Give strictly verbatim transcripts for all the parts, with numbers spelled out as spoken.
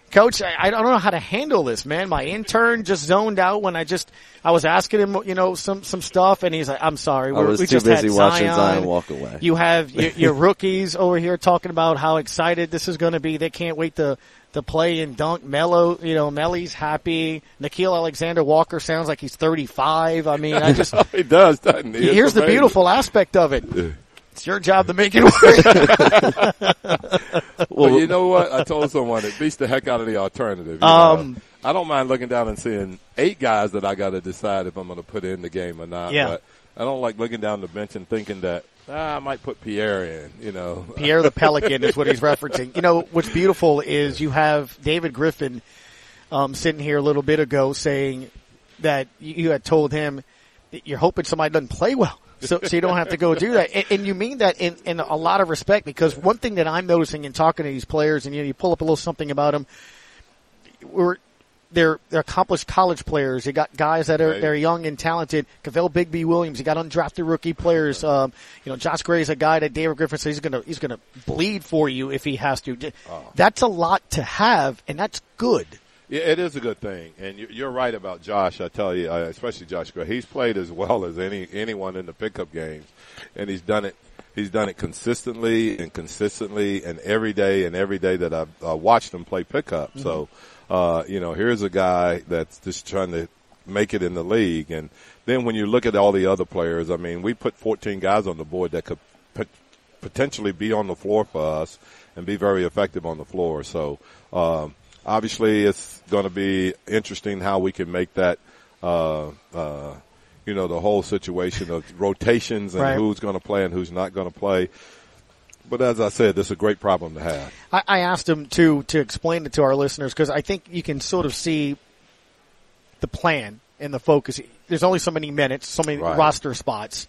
Coach, I, I don't know how to handle this, man. My intern just zoned out when I just, I was asking him, you know, some, some stuff, and he's like, I'm sorry. We're, I was we too just busy had watching Zion. Zion walk away. You have your, your rookies over here talking about how excited this is going to be. They can't wait to, to play and dunk. Mello, you know, Melly's happy. Nikhil Alexander-Walker sounds like he's thirty-five. I mean, I just. He does, doesn't he? Here's It's the amazing. beautiful aspect of it. It's your job to make it work. Well, you know what? I told someone it beats the heck out of the alternative. You Um, know? I don't mind looking down and seeing eight guys that I got to decide if I'm going to put in the game or not. Yeah. But I don't like looking down the bench and thinking that ah, I might put Pierre in. You know, Pierre the Pelican is what he's referencing. You know, what's beautiful is you have David Griffin um, sitting here a little bit ago saying that you had told him that you're hoping somebody doesn't play well. So, so you don't have to go do that. And, and you mean that in, in a lot of respect, because one thing that I'm noticing in talking to these players, and you know, you pull up a little something about them, we're, they're, they're accomplished college players. You got guys that are, Right. they're young and talented. Cavell Bigby Williams, you got undrafted rookie players. Um, you know, Josh Gray's a guy that David Griffin says he's gonna, he's gonna bleed for you if he has to. Oh. That's a lot to have, and that's good. Yeah, it is a good thing, and you- you're right about Josh. I tell you, uh, especially Josh Gray. He's played as well as any anyone in the pickup games, and he's done it. He's done it consistently and consistently, and every day and every day that I've uh, watched him play pickup. Mm-hmm. So, uh, you know, here's a guy that's just trying to make it in the league, and then when you look at all the other players, I mean, we put fourteen guys on the board that could pot- potentially be on the floor for us and be very effective on the floor. So. Um, Obviously, it's going to be interesting how we can make that, uh, uh, you know, the whole situation of rotations and Right. who's going to play and who's not going to play. But as I said, this is a great problem to have. I, I asked him to to explain it to our listeners because I think you can sort of see the plan and the focus. There's only so many minutes, so many Right. roster spots,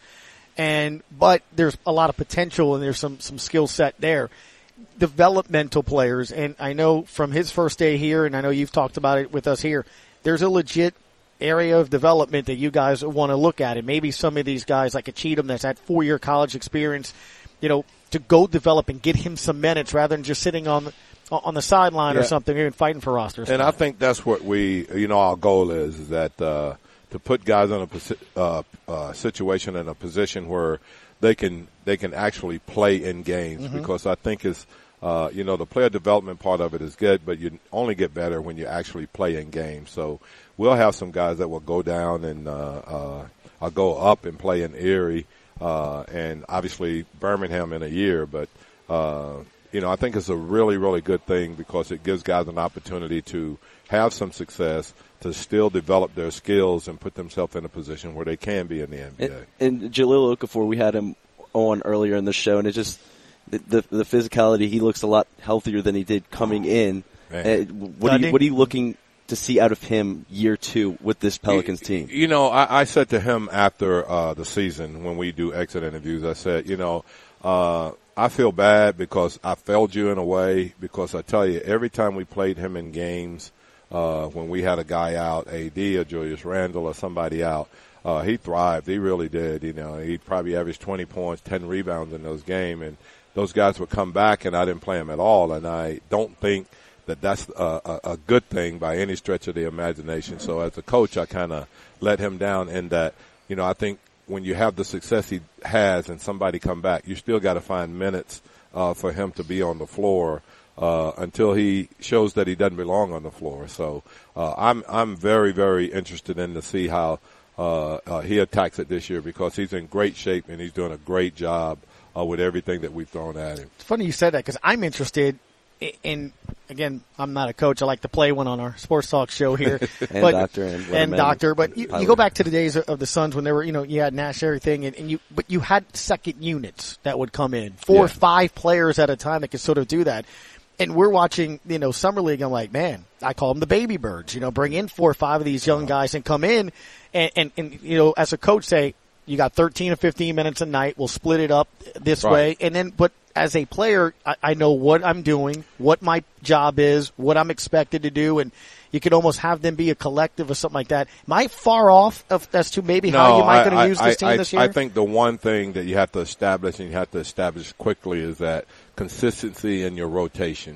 and but there's a lot of potential and there's some some skill set there. Developmental players, and I know from his first day here, and I know you've talked about it with us here, there's a legit area of development that you guys want to look at, and maybe some of these guys like a Cheatham that's had four-year college experience, you know, to go develop and get him some minutes rather than just sitting on the, on the sideline Yeah. or something and fighting for rosters. And I think that's what we, you know, our goal is, is that uh, to put guys in a posi- uh, uh, situation in a position where they can they can actually play in games, mm-hmm. because I think it's, uh, you know, the player development part of it is good, but you only get better when you actually play in games. So we'll have some guys that will go down and uh, uh, go up and play in Erie, uh, and obviously Birmingham in a year. But, uh, you know, I think it's a really, really good thing because it gives guys an opportunity to have some success, to still develop their skills and put themselves in a position where they can be in the N B A. And, and Jahlil Okafor, we had him on earlier in the show, and it just the, the the physicality. He looks a lot healthier than he did coming in. Uh, what are you, what are you looking to see out of him year two with this Pelicans team? You know, I, I said to him after uh, the season when we do exit interviews, I said, you know, uh, I feel bad because I failed you in a way, because I tell you, every time we played him in games, uh, when we had a guy out, A D or Julius Randle or somebody out, uh, he thrived. He really did. You know, he probably averaged twenty points, ten rebounds in those games, and those guys would come back and I didn't play him at all. And I don't think that that's a, a, a good thing by any stretch of the imagination. So as a coach, I kind of let him down in that, you know, I think when you have the success he has and somebody come back, you still got to find minutes uh, for him to be on the floor uh, until he shows that he doesn't belong on the floor. So uh, I'm I'm very, very interested in to see how uh, uh, he attacks it this year, because he's in great shape and he's doing a great job uh, with everything that we've thrown at him. It's funny you said that, because I'm interested in, in, again, I'm not a coach. I like to play one on our sports talk show here. and but, doctor and, and doctor. But you, you go back to the days of the Suns when they were, you know, you had Nash, everything, and, and you, but you had second units that would come in, four yeah. or five players at a time that could sort of do that. And we're watching, you know, Summer League. I'm like, man, I call them the baby birds. You know, bring in four or five of these young guys and come in, and, and, and you know, as a coach, say you got thirteen or fifteen minutes a night. We'll split it up this right. way, and then, but as a player, I, I know what I'm doing, what my job is, what I'm expected to do, and you could almost have them be a collective or something like that. Am I far off of as to maybe no, how you might going to use I, this team I, this year? I think the one thing that you have to establish, and you have to establish quickly, is that consistency in your rotations.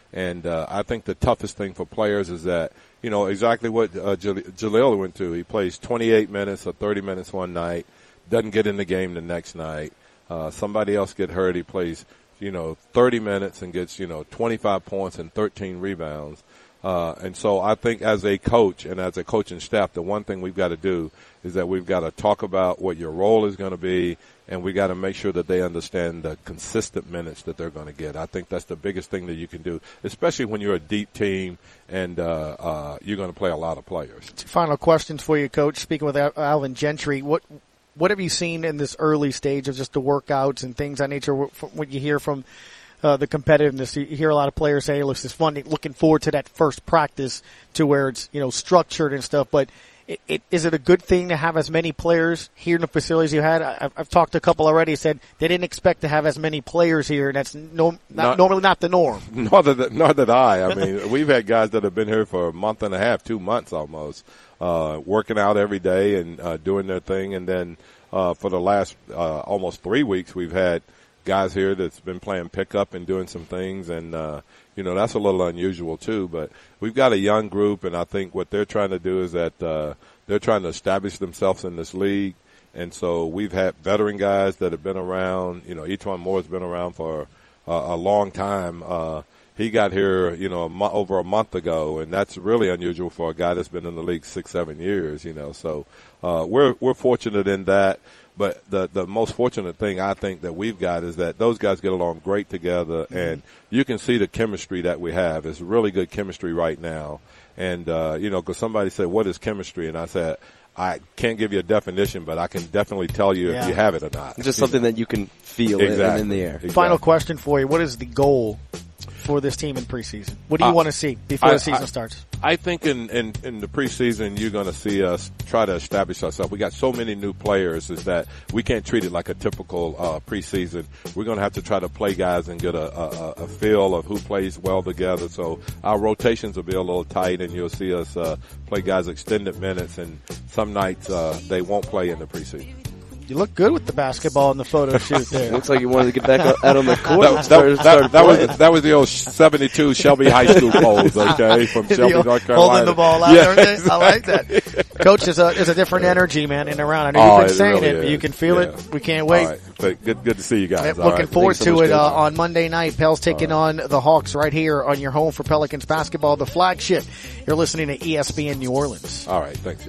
And uh, I think the toughest thing for players is that, you know, exactly what uh, Jaleel went through. He plays twenty-eight minutes or thirty minutes one night, doesn't get in the game the next night. Uh, somebody else get hurt. He plays, you know, thirty minutes and gets, you know, twenty-five points and thirteen rebounds. Uh, and so I think as a coach and as a coaching staff, the one thing we've got to do is that we've got to talk about what your role is going to be, and we got to make sure that they understand the consistent minutes that they're going to get. I think that's the biggest thing that you can do, especially when you're a deep team and uh, uh, you're going to play a lot of players. Two final questions for you, Coach. Speaking with Alvin Gentry, what what have you seen in this early stage of just the workouts and things of that nature? What you hear from uh, the competitiveness, you hear a lot of players say, "Hey, look, it's fun. Looking forward to that first practice to where it's you know structured and stuff." But It, it, is it a good thing to have as many players here in the facilities you had? I, I've talked to a couple already. Said they didn't expect to have as many players here. That's no, not, not, normally not the norm. Nor that, nor that I. I mean, we've had guys that have been here for a month and a half, two months almost, uh, working out every day and uh, doing their thing. And then uh, for the last uh, almost three weeks, we've had guys here that's been playing pickup and doing some things. And uh, you know, that's a little unusual too. But we've got a young group, and I think what they're trying to do is that uh, they're trying to establish themselves in this league. And so we've had veteran guys that have been around. You know, E'Twaun Moore's been around for uh, a long time. Uh, he got here, you know, a mo- over a month ago, and that's really unusual for a guy that's been in the league six, seven years, you know. So uh, we're we're fortunate in that. But the the most fortunate thing I think that we've got is that those guys get along great together, mm-hmm. and you can see the chemistry that we have. It's really good chemistry right now. And, uh, you know, because somebody said, what is chemistry? And I said, I can't give you a definition, but I can definitely tell you yeah. if you have it or not. It's just something know. that you can feel exactly. in, in the air. Exactly. Final question for you. What is the goal for this team in preseason? What do you uh, want to see before I, the season I, starts? I think in, in, in the preseason, you're going to see us try to establish ourselves. We got so many new players is that we can't treat it like a typical uh, preseason. We're going to have to try to play guys and get a, a, a feel of who plays well together. So our rotations will be a little tight, and you'll see us uh, play guys extended minutes, and some nights uh, they won't play in the preseason. You look good with the basketball in the photo shoot there. Looks like you wanted to get back out on the court. That, that, start, that, start that, was, that was the old seventy-two Shelby High School pose, okay, from Shelby, old, North Carolina. Holding the ball out. Yeah, exactly. I like that. Coach, there's a, there's a different energy, man, in and around. I know oh, you've been saying really it. Is. You can feel yeah. it. We can't wait. All right. But good, good to see you guys. Looking right. forward so to it uh, time. on Monday night. Pels taking right. on the Hawks right here on your home for Pelicans basketball, the flagship. You're listening to E S P N New Orleans. All right. Thanks.